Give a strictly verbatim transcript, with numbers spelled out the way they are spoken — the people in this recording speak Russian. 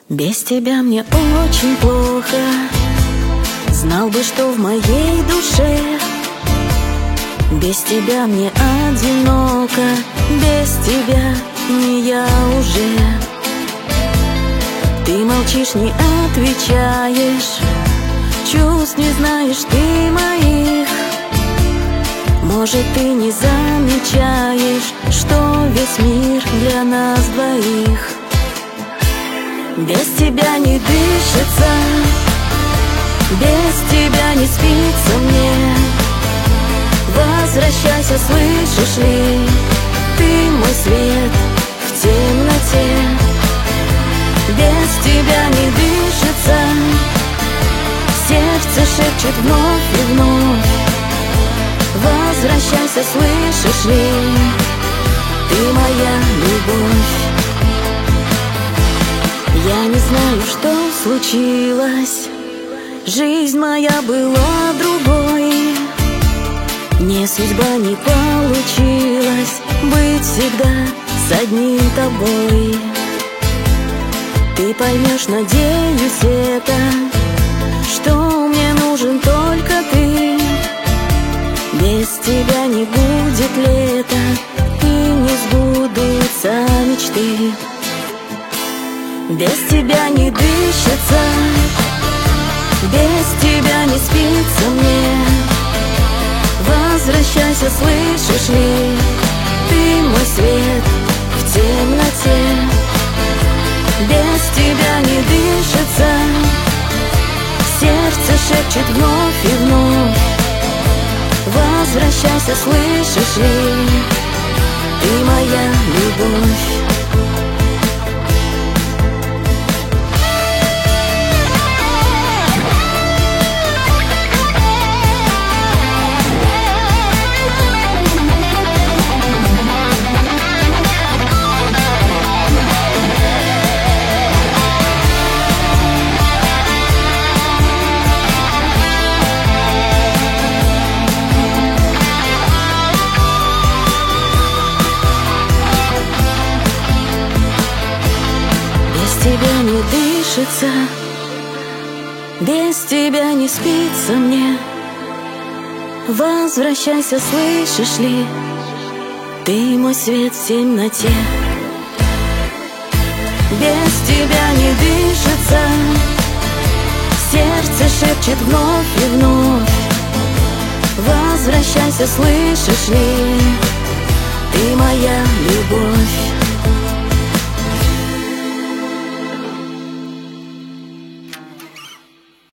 Без тебя мне очень плохо. Знал бы, что в моей душе. Без тебя мне одиноко. Без тебя не я уже. Ты молчишь, не отвечаешь. Чувств не знаешь ты моих. Может, ты не замечаешь, что весь мир для нас двоих. Без тебя не дышится, без тебя не спится мне. Возвращайся, слышишь ли? Ты мой свет в темноте. Без тебя не дышится, сердце шепчет вновь и вновь. Возвращайся, слышишь ли? Ты моя любовь. Я не знаю, что случилось. Жизнь моя была другой. Не судьба, не получилось быть всегда с одним тобой. Ты поймешь, надеюсь, это, что мне нужен только ты. Без тебя не будет лета и не сбудутся мечты. Без тебя не дышится, без тебя не спится мне. Возвращайся, слышишь ли? Ты мой свет в темноте. Без тебя не дышится, сердце шепчет вновь и вновь. Возвращайся, слышишь ли? Ты моя любовь. Без тебя не дышится, без тебя не спится мне. Возвращайся, слышишь ли? Ты мой свет в темноте. Без тебя не дышится, сердце шепчет вновь и вновь. Возвращайся, слышишь ли? Ты моя любовь.